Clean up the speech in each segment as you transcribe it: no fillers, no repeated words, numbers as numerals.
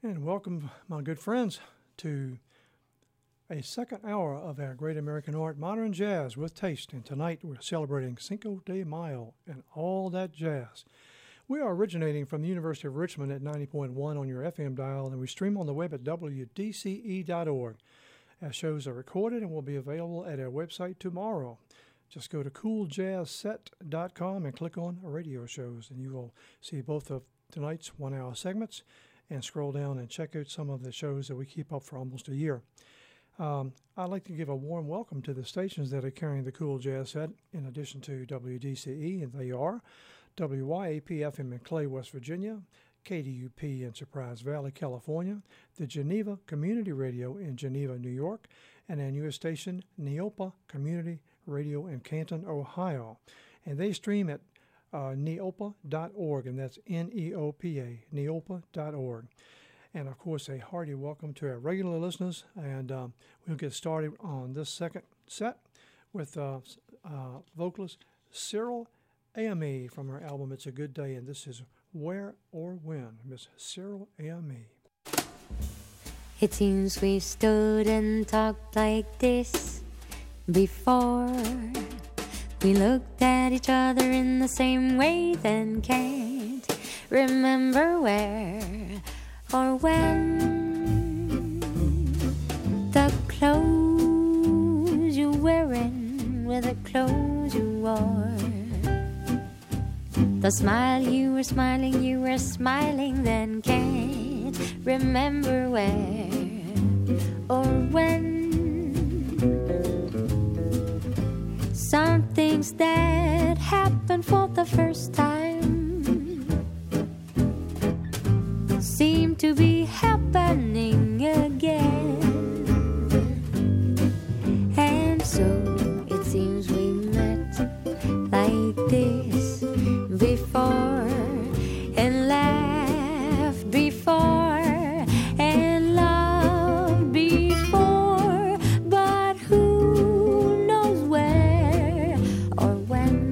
And welcome, my good friends, to a second hour of our Great American Art, Modern Jazz with Taste. And tonight we're celebrating Cinco de Mayo and all that jazz. We are originating from the University of Richmond at 90.1 on your FM dial, and we stream on the web at wdce.org. Our shows are recorded and will be available at our website tomorrow. Just go to cooljazzset.com and click on radio shows, and you will see both of tonight's 1 hour segments and scroll down and check out some of the shows that we keep up for almost a year. I'd like to give a warm welcome to the stations that are carrying the Cool Jazz Set, in addition to WDCE, and they are WYAP-FM in Clay, West Virginia, KDUP in Surprise Valley, California, the Geneva Community Radio in Geneva, New York, and our newest station, Neopa Community Radio in Canton, Ohio. And they stream at neopa.org, and that's Neopa, neopa.org. And, of course, a hearty welcome to our regular listeners. And we'll get started on this second set with vocalist Cyril AME from her album It's a Good Day. And this is Where or When, Miss Cyril AME. It seems we stood and talked like this before. We looked at each other in the same way, then can't remember where or when. The clothes you're wearing were the clothes you wore. The smile you were smiling, then can't remember where or when. Some things that happened for the first time seem to be happening again. And so it seems we met like this before, and laughed before, and loved before, but who knows where or when.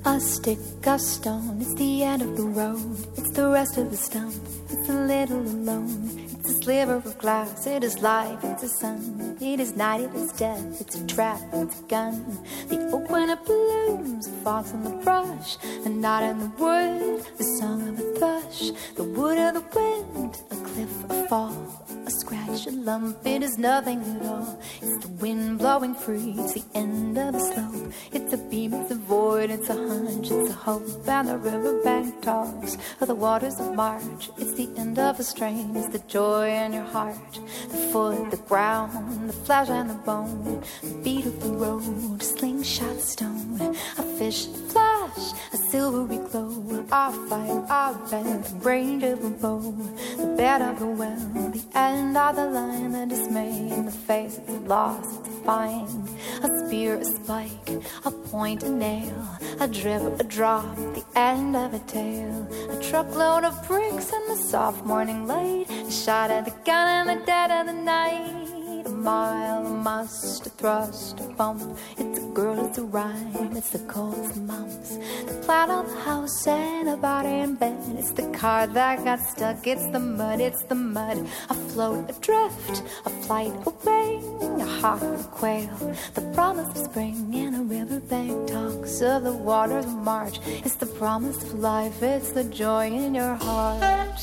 A stick, a stone, it's the end of the road. It's the rest of the stump, it's a little alone. It's a sliver of glass, it is life, it's a sun. It is night, it is death, it's a trap, it's a gun. The oak when it blooms, a fox in the brush, a knot in the wood, the song of a thrush. The wood of the wind, a cliff, a fall, a scratch, a lump, it is nothing at all. It's the wind blowing free, it's the end of the slope. It's a beam, it's a void, it's a hunch, it's a hope. And the riverbank talks of the waters of March. It's the end of a strain, it's the joy in your heart. The foot, the ground, the flesh and the bone. The beat of the road, a slingshot stone. A fish, a flash, a silvery glow. Our fight, our bend, the range of a bow. The bed of the well, the end of the line. The dismay in the face, it's a loss, it's a find. A spear, a spike, a point, a nail. A drip, a drop, the end of a tale. A truckload of bricks in the soft morning light. A shot at the gun in the dead of the night. A mile, a must, a thrust, a bump. It's a girl, it's a rhyme, it's the cold, it's the mumps. The flat on the house and a body in bed. It's the car that got stuck, it's the mud, it's the mud. Afloat, adrift, a flight, a wing, a hawk, a quail. The promise of spring in a riverbank talks of the waters of March. It's the promise of life, it's the joy in your heart.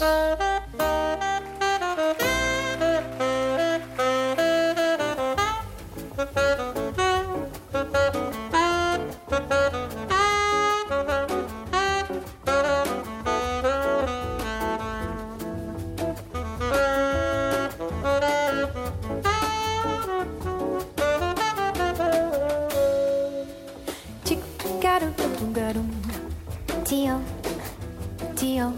Tio, tio,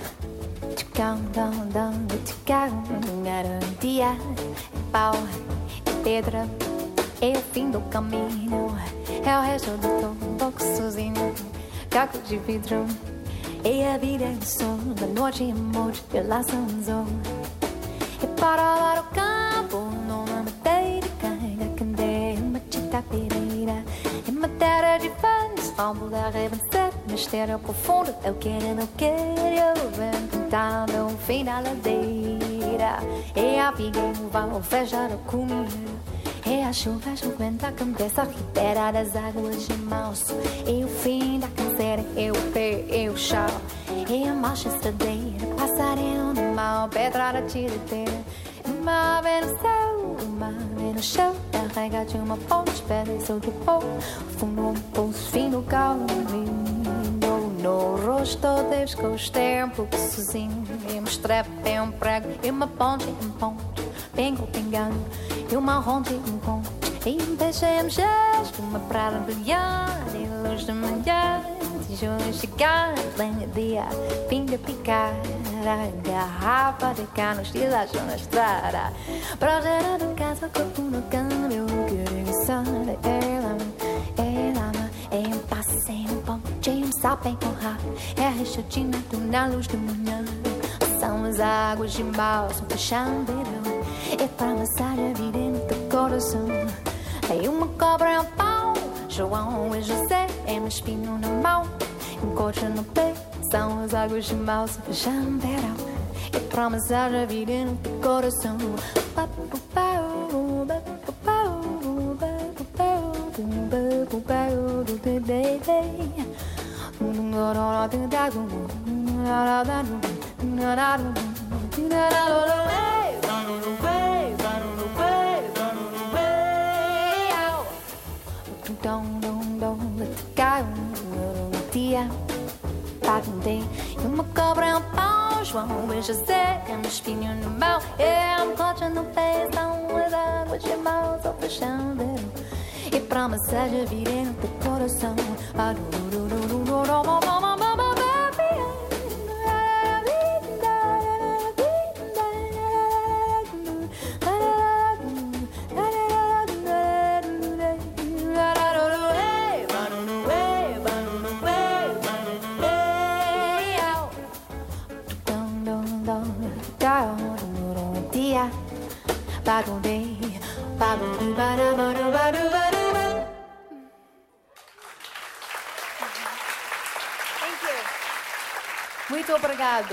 dia, pau, pedra, é o fim do caminho, é o resto do toco sozinho, caco de vidro, é a vida e o sol, da noite e amor, pela sanzão. E para lá o campo, numa madeira, canga, candeia, uma tita pereira, é matéria de fãs, fomos a revencer. Mistério profundo, eu quero, não quero ver pintado o fim da ladeira. É a vida que vai fechar a comida. É a chuva a cabeça, libera das águas de março. É o fim da canseira, é o pé, é o chão. É a marcha estradeira, passarinho no mal, pedra da tiradeira. Uma vez no céu, uma vez no chão. Carrega de uma ponte, pedra e sol de pó. Fundo um pulso, fim do caminho. No rosto desde os tempos sozinho. E uma estrepe, e um prego, e uma ponte, e um ponto. Pingo, pingando, e uma ronde, e um ponto. E um peixe, e um gesto, uma praia brilhante. E luz de manhã, tijolos chegados, lenha dia, fim de picar. A garrafa de canos, estilhação na estrada. Projeto de casa, corpo no câmbio. Direção de ela, é um passe, é um ponte, é um sapo, é um rabo. É a rechatina na luz de manhã. São as águas de balsa, um paixão verão. É para amassar a vida no teu coração. É uma cobra, é um pau. João e José, é um espinho na mão. Um coche no pé. São as águas de balsa, um paixão verão. É para amassar a vida no teu coração. E uma cobra é um pau, João e José é um espinho no mão, é um coche no pé, são as águas de mãos ao paixão verão. E para amassar a vida no teu coração. Muito obrigado.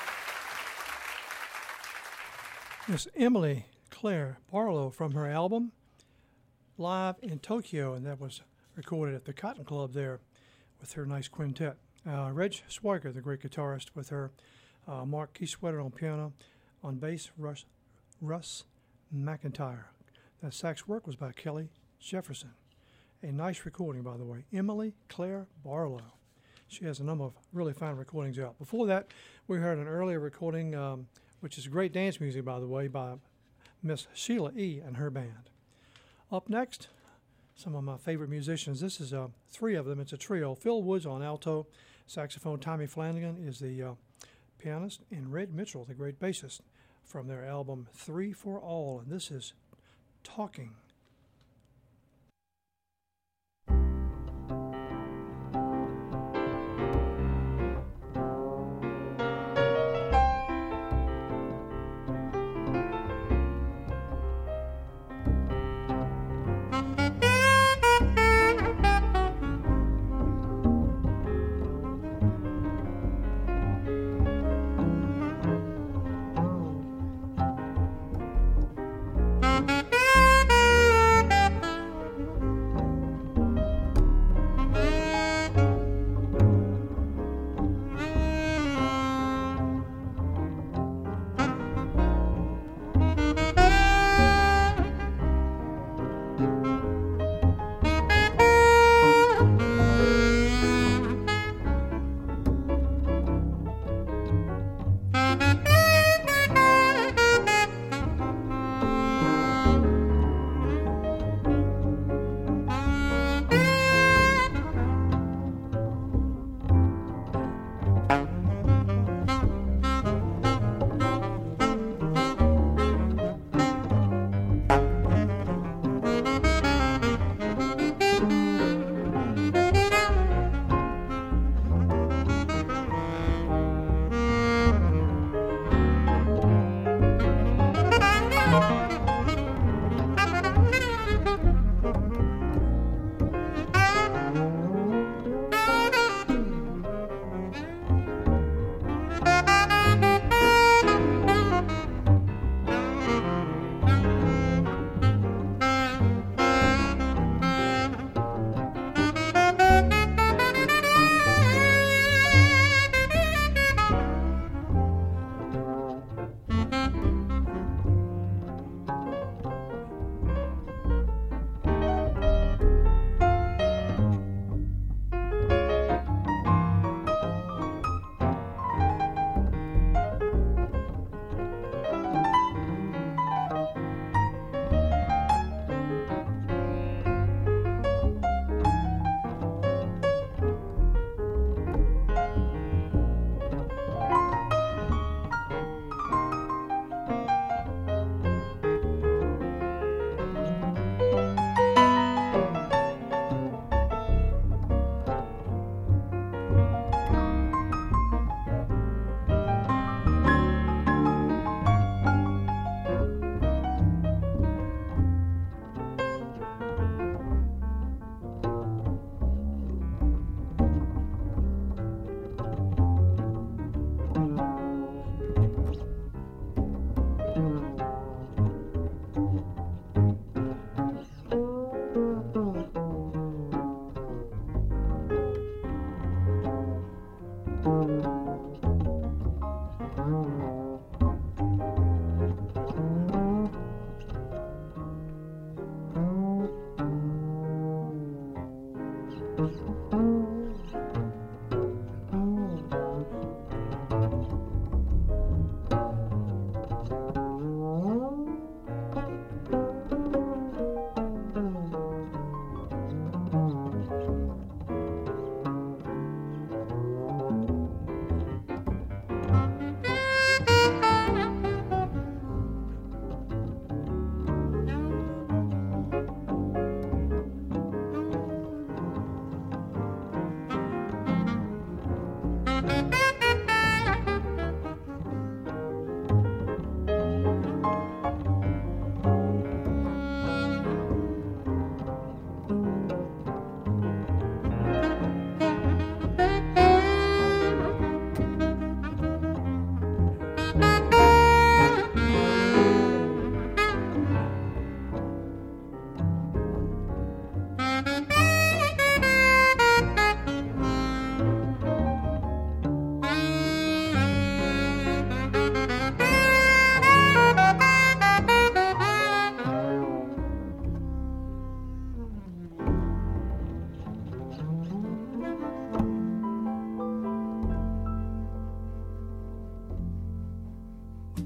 Miss Emily Claire Barlow from her album Live in Tokyo, and that was recorded at the Cotton Club there with her nice quintet. Reg Swiger, the great guitarist, with her Mark Keysweater on piano, on bass Russ McIntyre. That sax work was by Kelly Jefferson. A nice recording, by the way. Emily Claire Barlow. She has a number of really fine recordings out. Before that, we heard an earlier recording, which is great dance music, by the way, by Miss Sheila E. and her band. Up next, some of my favorite musicians. This is three of them. It's a trio. Phil Woods on alto, saxophone. Tommy Flanagan is the pianist, and Red Mitchell, the great bassist, from their album 3 for All. And this is Talking.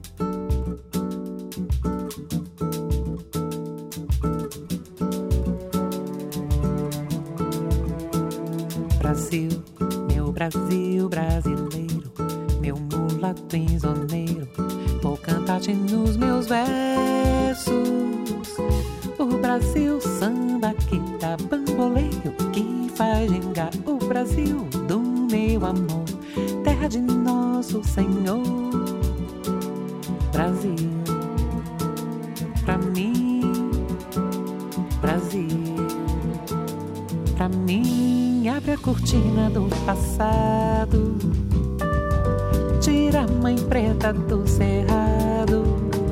Brasil, meu Brasil brasileiro, meu mulato insoneiro, vou cantar-te nos meus versos. O Brasil, samba que dá bamboleio, que faz gingar. O Brasil do meu amor, terra de nosso Senhor. Brasil, pra mim, Brasil, pra mim, abre a cortina do passado, tira a mãe preta do cerrado,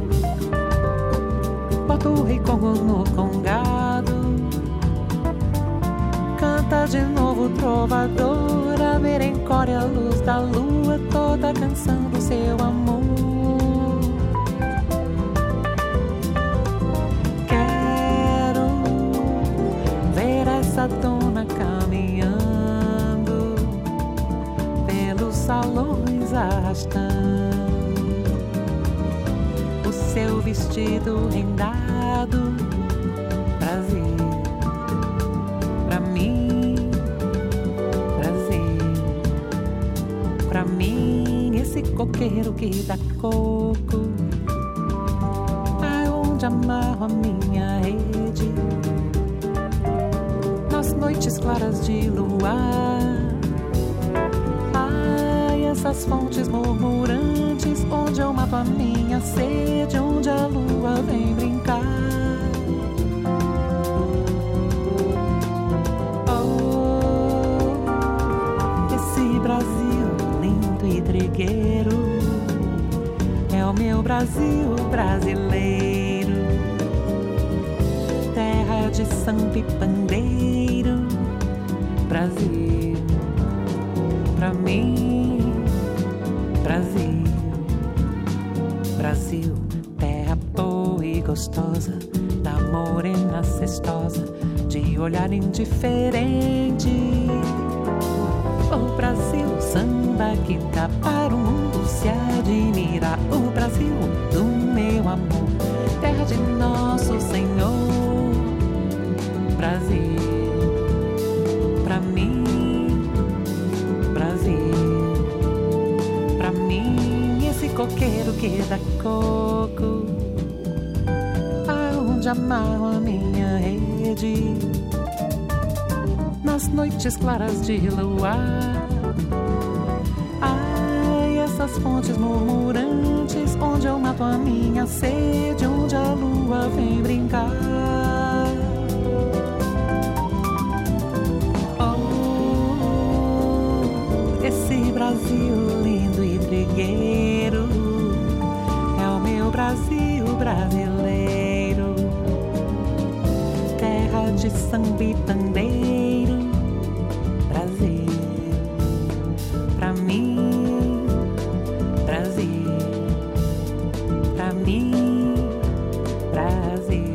bota o rei Congo no congado, canta de novo trovadora, merencore a luz da lua, toda canção do seu amor. Quero ver essa dona caminhando pelos salões, arrastando o seu vestido rendado. Brasil, pra mim, Brasil, pra mim, esse coqueiro que dá coco, aonde amarro a minha rede, nas noites claras de luar. Ai, essas fontes murmurantes, onde eu mato a minha sede, onde a lua vem brincar. Oh, esse Brasil lindo e trigueiro é o meu Brasil brasileiro, terra de samba e pandeiro. Brasil, pra mim, Brasil, Brasil, terra boa e gostosa, da morena cestosa, de olhar indiferente. O Brasil, samba que dá para o mundo se admirar. O Brasil do meu amor, terra de nosso Senhor. Brasil, pra mim, Brasil, pra mim, esse coqueiro que dá coco, aonde amarro a minha rede, nas noites claras de luar. Ai, essas fontes murmurantes, onde eu mato a minha sede, onde a lua vem brincar. Esse Brasil lindo e trigueiro é o meu Brasil brasileiro, terra de samba e pandeiro. Brasil, pra mim, Brasil, pra mim, Brasil.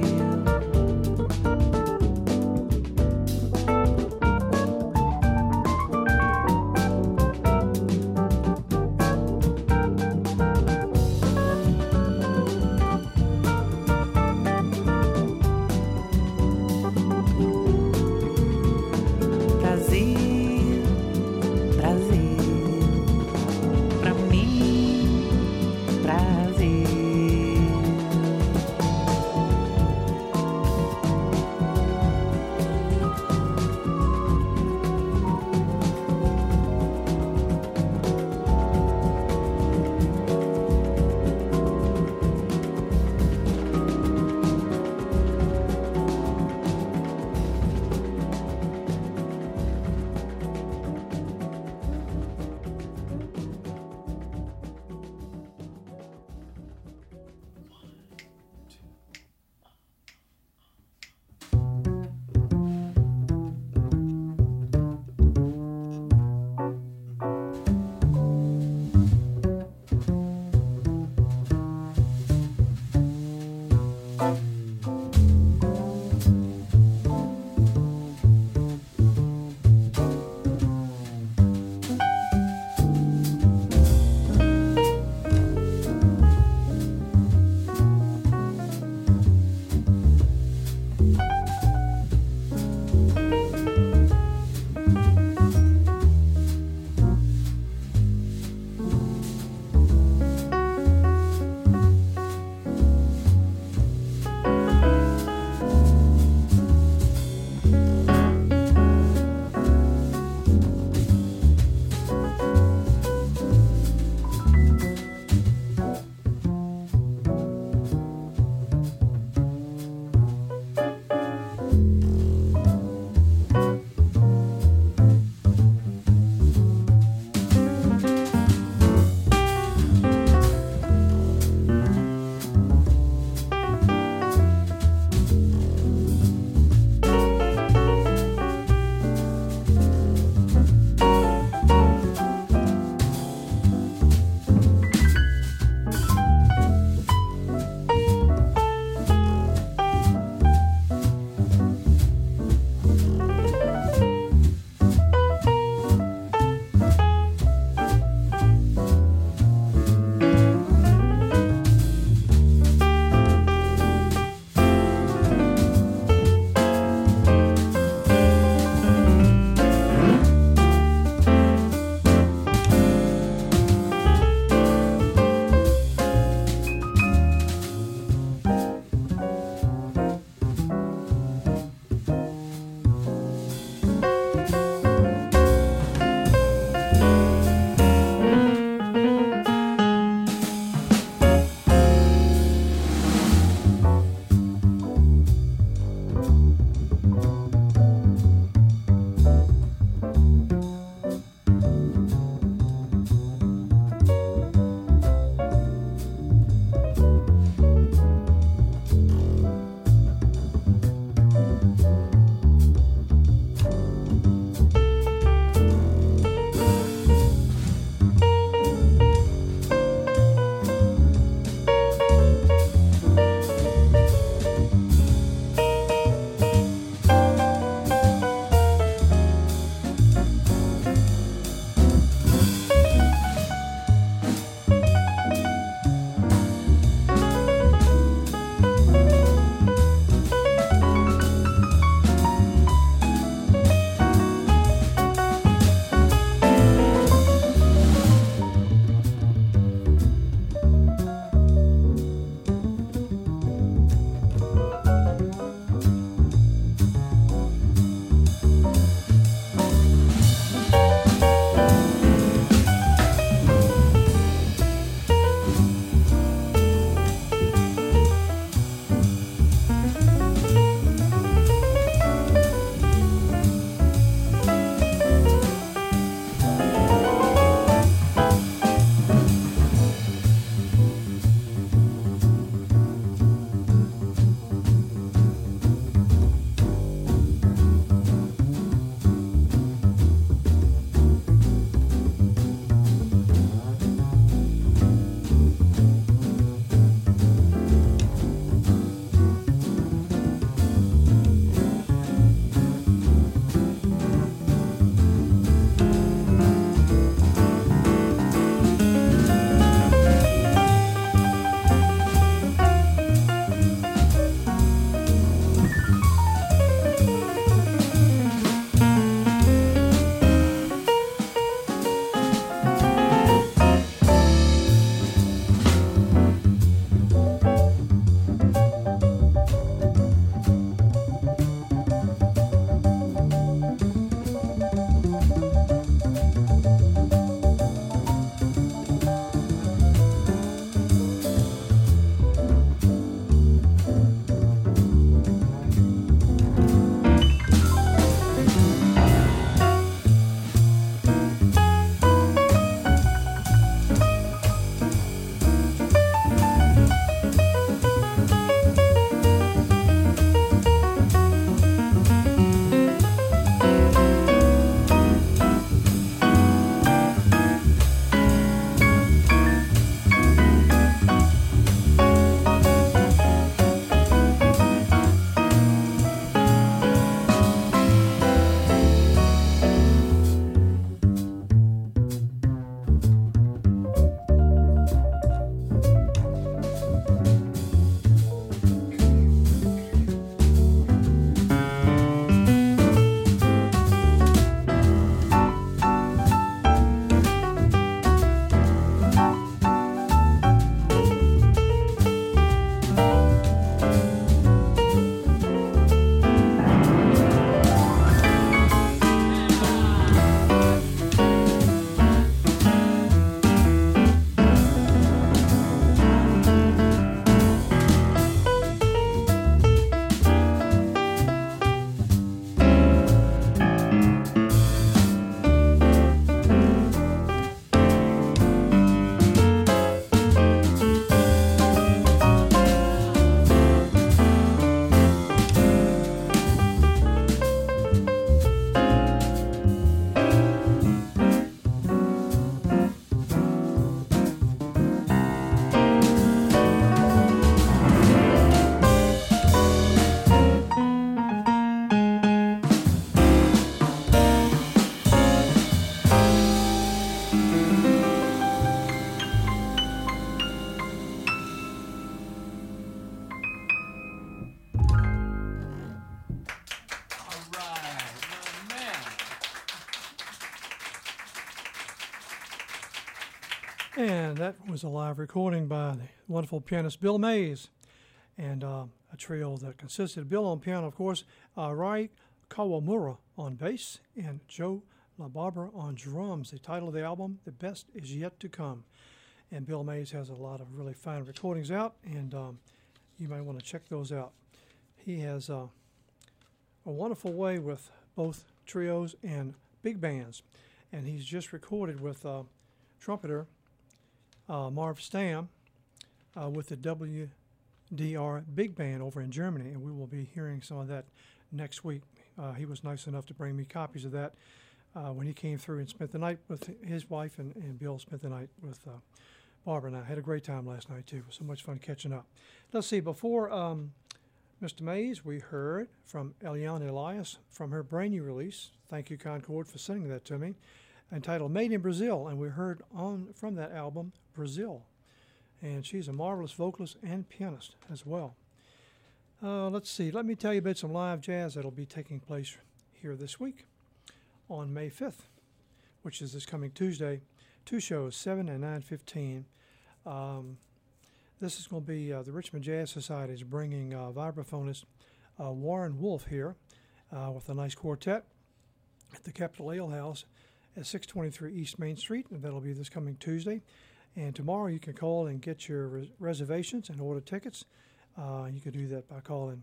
And that was a live recording by the wonderful pianist Bill Mays, and a trio that consisted of Bill on piano, of course, Rai Kawamura on bass, and Joe LaBarbera on drums. The title of the album, The Best Is Yet to Come. And Bill Mays has a lot of really fine recordings out, and you might want to check those out. He has a wonderful way with both trios and big bands, and he's just recorded with trumpeter Marv Stam with the WDR Big Band over in Germany, and we will be hearing some of that next week. He was nice enough to bring me copies of that when he came through and spent the night with his wife, and Bill spent the night with Barbara and I. Had a great time last night, too. It was so much fun catching up. Let's see, before Mr. Mays, we heard from Eliane Elias from her brand new release. Thank you, Concord, for sending that to me, entitled Made in Brazil, and we heard from that album, Brazil. And she's a marvelous vocalist and pianist as well. Let's see. Let me tell you about some live jazz that'll be taking place here this week on May 5th, which is this coming Tuesday. 2 shows, 7 and 9:15. This is going to be the Richmond Jazz Society is bringing vibraphonist Warren Wolf here with a nice quartet at the Capitol Ale House at 623 East Main Street, and that'll be this coming Tuesday. And tomorrow you can call and get your reservations and order tickets. You can do that by calling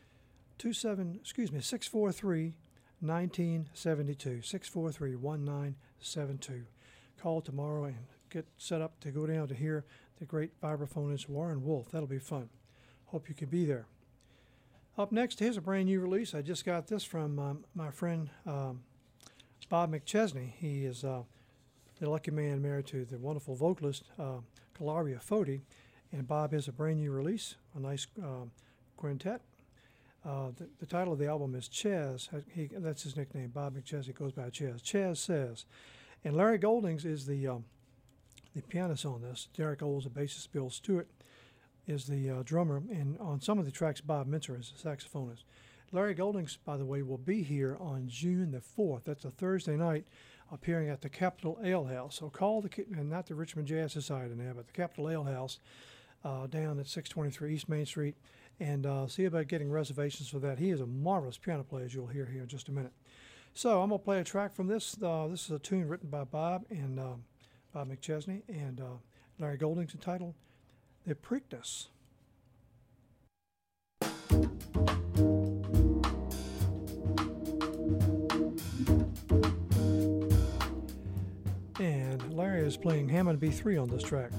643-1972, 643-1972. Call tomorrow and get set up to go down to hear the great vibraphonist Warren Wolf. That'll be fun. Hope you can be there. Up next, here's a brand new release. I just got this from my friend Bob McChesney. He is the lucky man married to the wonderful vocalist Kalaria Foti, and Bob has a brand new release, a nice quintet. The title of the album is Chaz. That's his nickname. Bob McChesney goes by Chaz. Chaz Says. And Larry Goldings is the pianist on this. Derek Olds, the bassist. Bill Stewart is the drummer. And on some of the tracks, Bob Mincer is the saxophonist. Larry Goldings, by the way, will be here on June the 4th. That's a Thursday night, appearing at the Capitol Ale House. So call and not the Richmond Jazz Society now, but the Capitol Ale House down at 623 East Main Street, and see about getting reservations for that. He is a marvelous piano player, as you'll hear here in just a minute. So I'm going to play a track from this. This is a tune written by Bob and Bob McChesney and Larry Goldings, entitled The Preakness. And Larry is playing Hammond B3 on this track.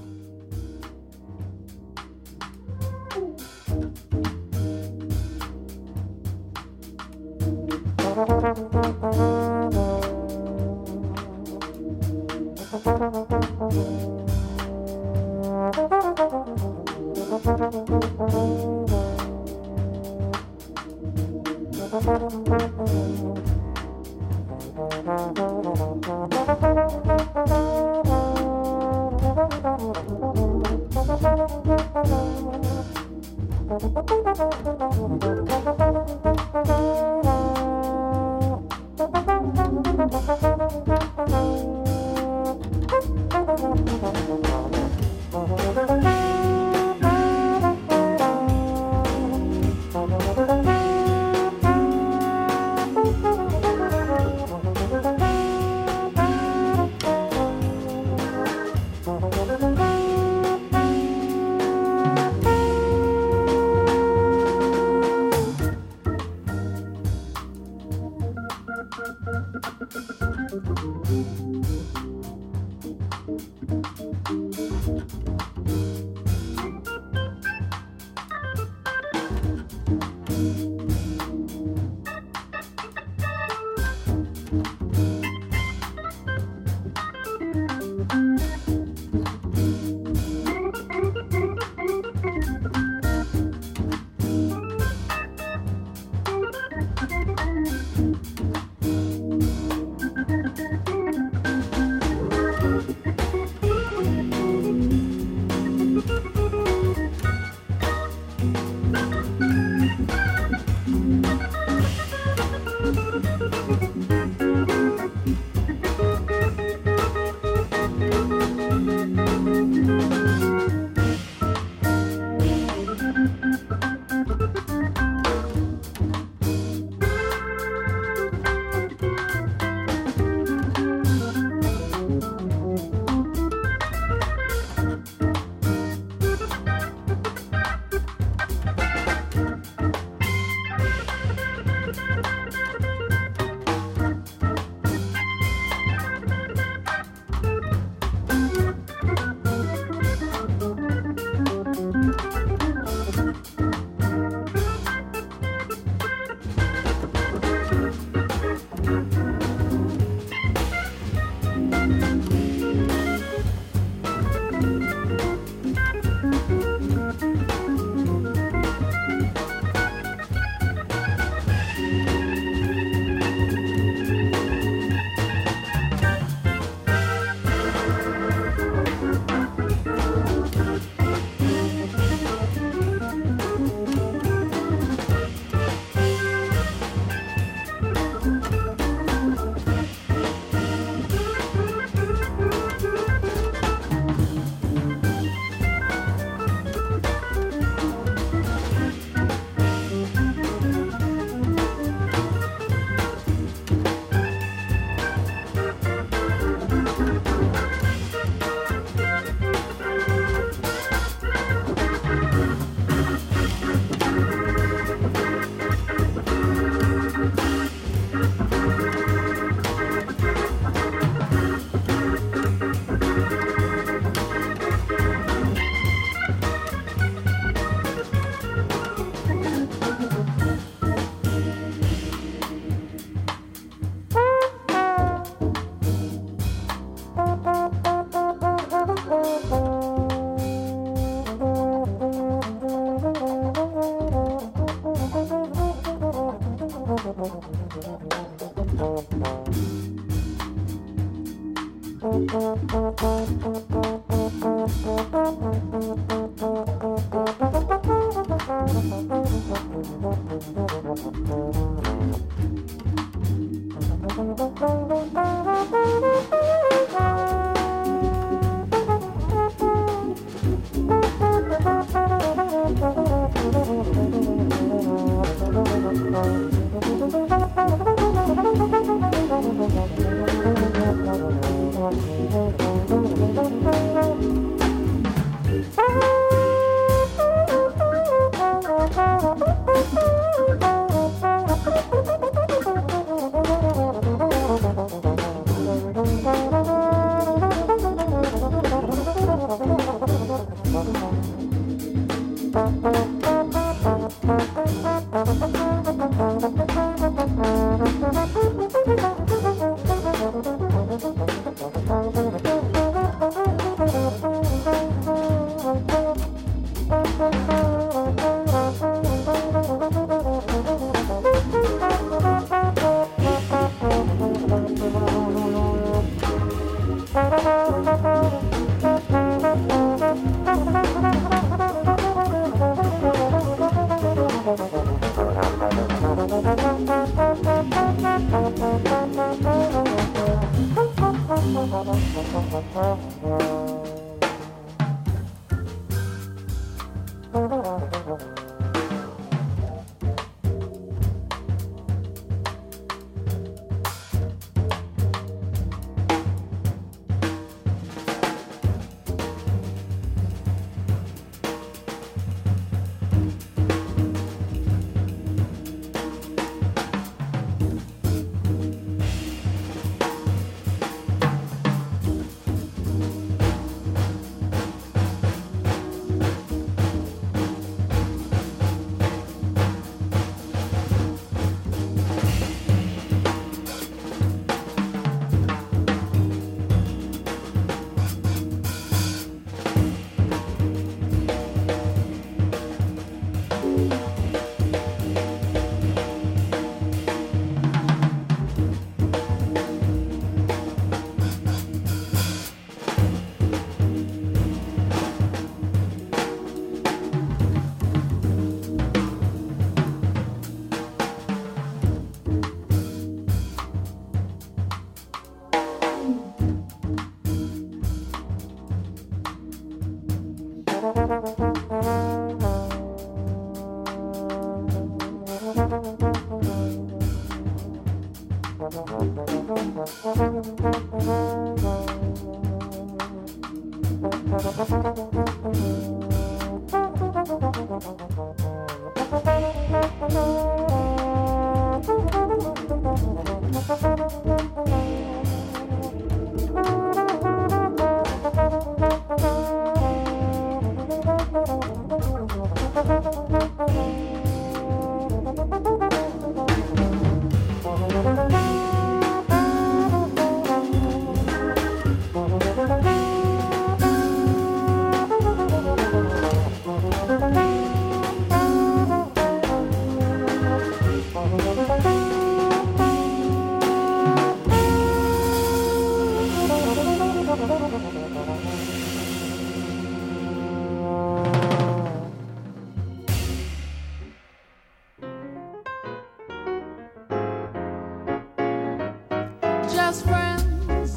Just friends,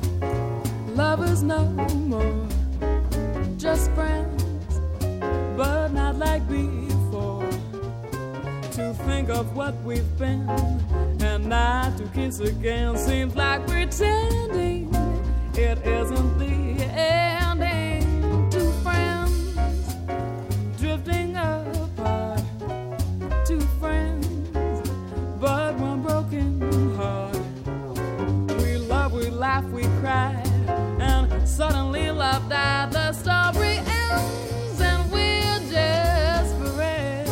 lovers no more. Just friends, but not like before. To think of what we've been and not to kiss again seems like pretending it isn't the ending. Two friends drifting apart. Two friends, but one broken heart. We love, we laugh, we cry, and suddenly love died. The story ends and we're desperate.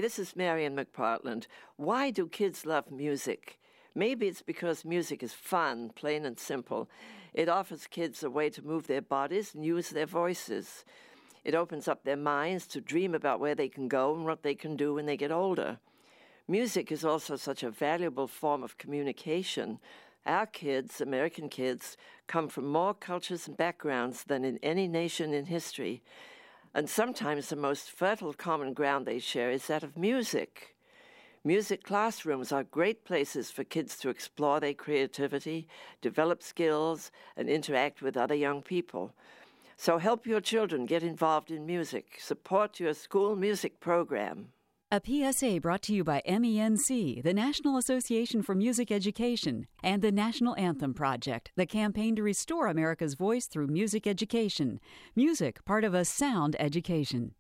this is Marian McPartland. Why do kids love music? Maybe it's because music is fun, plain and simple. It offers kids a way to move their bodies and use their voices. It opens up their minds to dream about where they can go and what they can do when they get older. Music is also such a valuable form of communication. Our kids, American kids, come from more cultures and backgrounds than in any nation in history. And sometimes the most fertile common ground they share is that of music. Music classrooms are great places for kids to explore their creativity, develop skills, and interact with other young people. So help your children get involved in music. Support your school music program. A PSA brought to you by MENC, the National Association for Music Education, and the National Anthem Project, the campaign to restore America's voice through music education. Music, part of a sound education.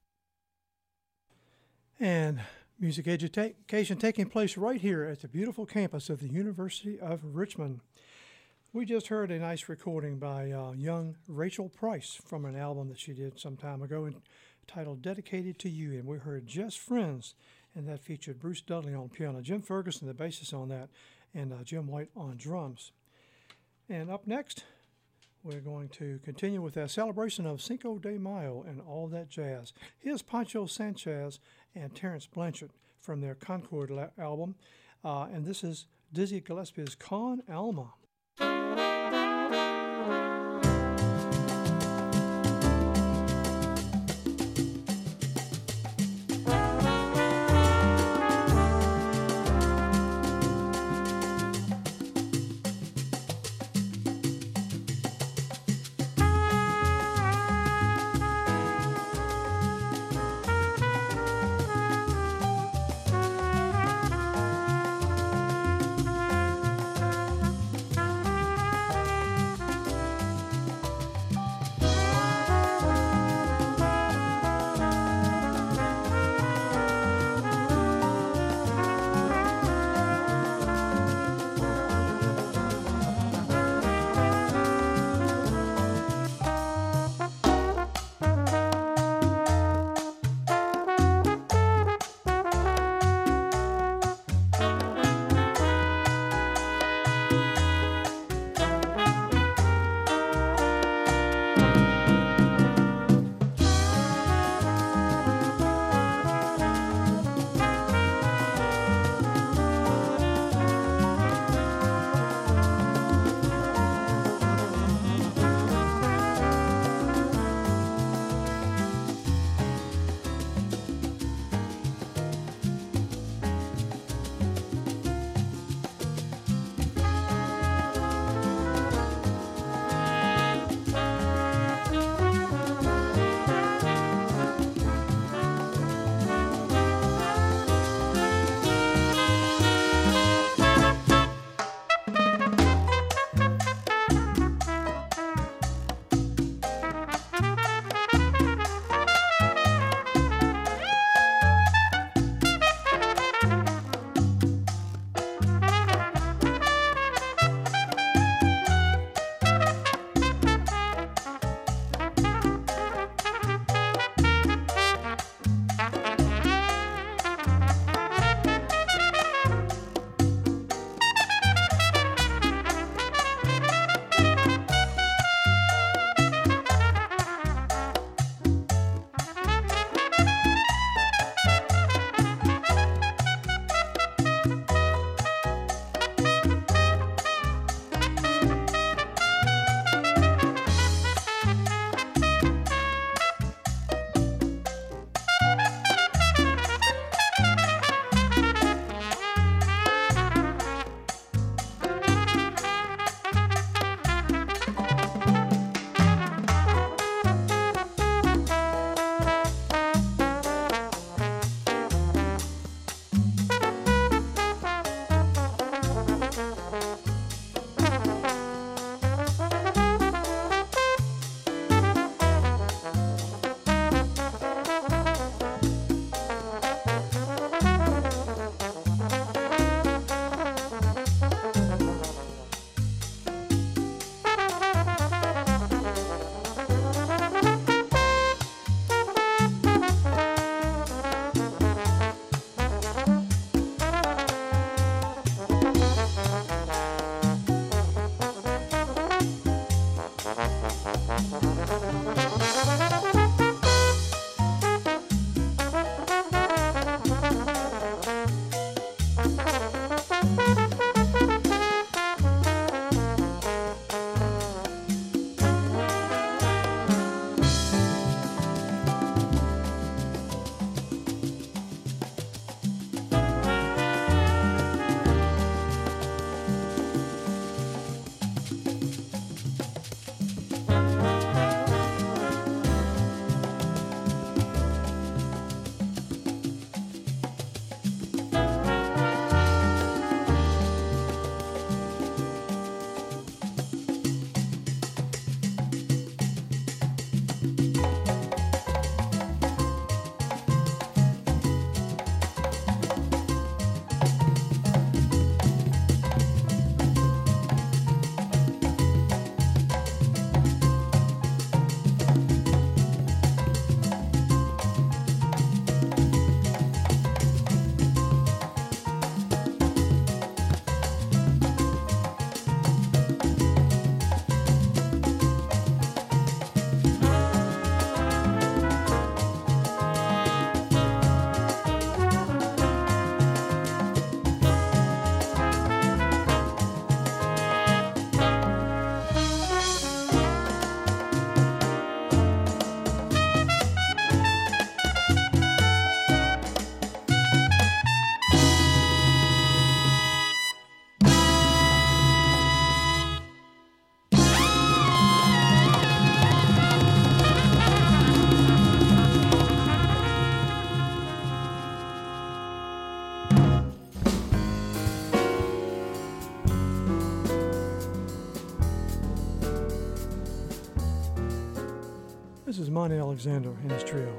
And music education taking place right here at the beautiful campus of the University of Richmond. We just heard a nice recording by young Rachel Price from an album that she did some time ago entitled Dedicated to You, and we heard Just Friends, and that featured Bruce Dudley on piano, Jim Ferguson, the bassist on that, and Jim White on drums. And up next, we're going to continue with our celebration of Cinco de Mayo and all that jazz. Here's Pancho Sanchez and Terrence Blanchard from their Concord album, and this is Dizzy Gillespie's Con Alma. This is Monty Alexander and his trio.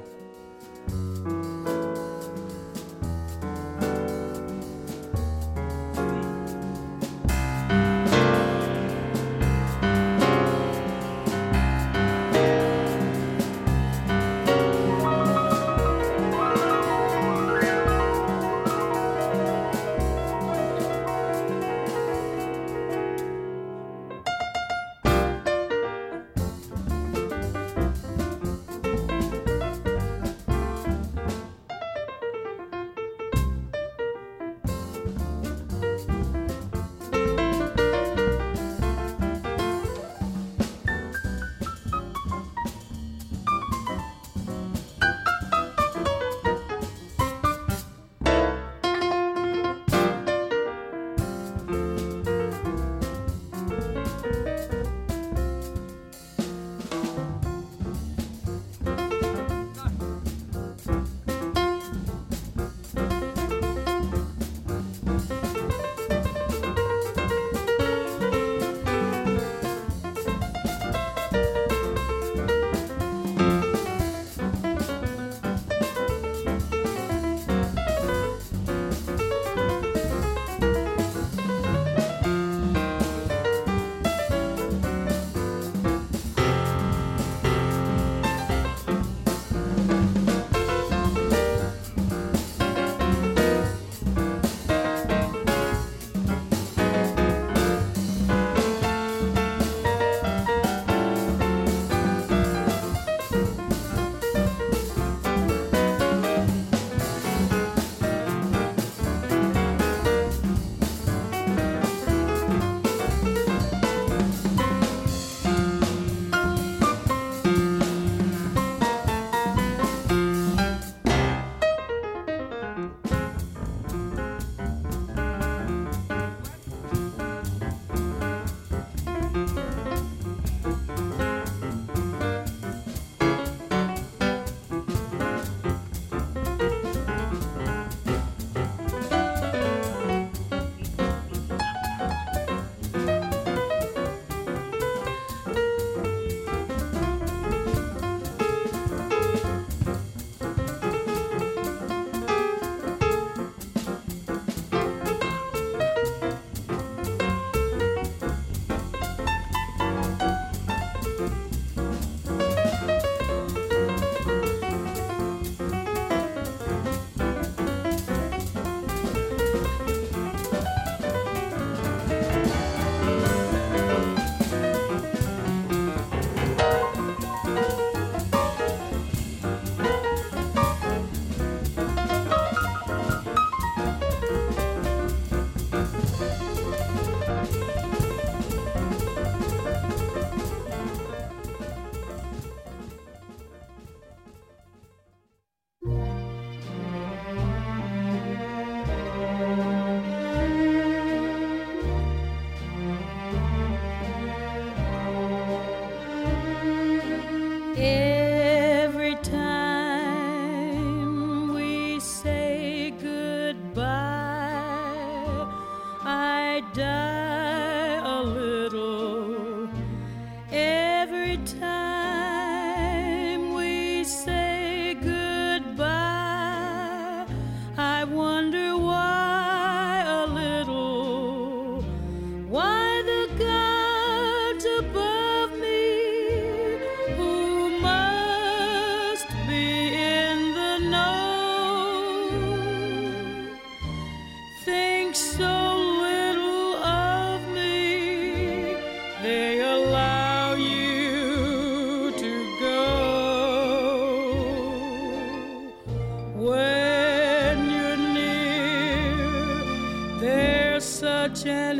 such an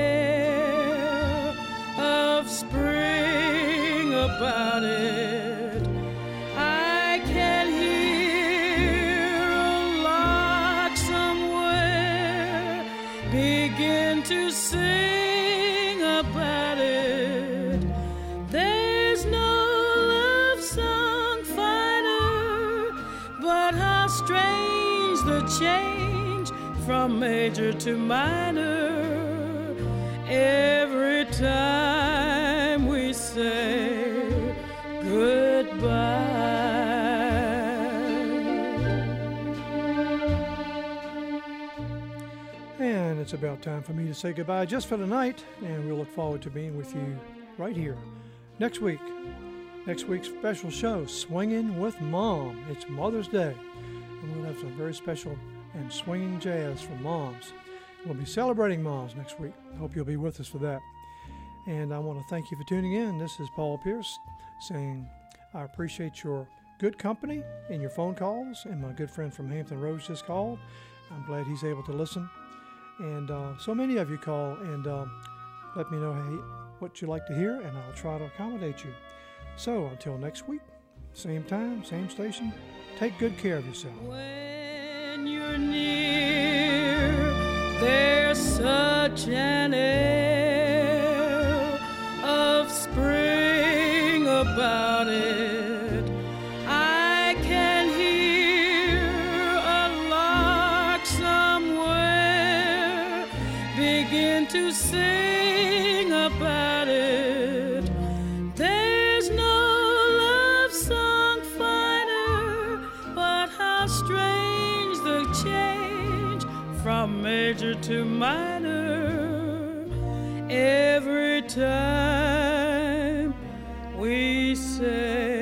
air of spring about it. I can hear a lark somewhere begin to sing about it. There's no love song finer, but how strange the change from major to minor every time we say goodbye. it's about time for me to say goodbye just for tonight, and we'll look forward to being with you right here next week. Next week's special show, Swinging with Mom. It's Mother's Day, and we'll have some very special and swinging jazz for moms. We'll be celebrating moms next week. I hope you'll be with us for that. And I want to thank you for tuning in. This is Paul Pierce saying I appreciate your good company and your phone calls, and my good friend from Hampton Roads just called. I'm glad he's able to listen. And so many of you call and let me know what you'd like to hear, and I'll try to accommodate you. So until next week, same time, same station, take good care of yourself. When you're near, there's such an air of spring about it. I can hear a lark somewhere begin to sing about it. There's no love song finer, but how strange the change from major to minor every time we say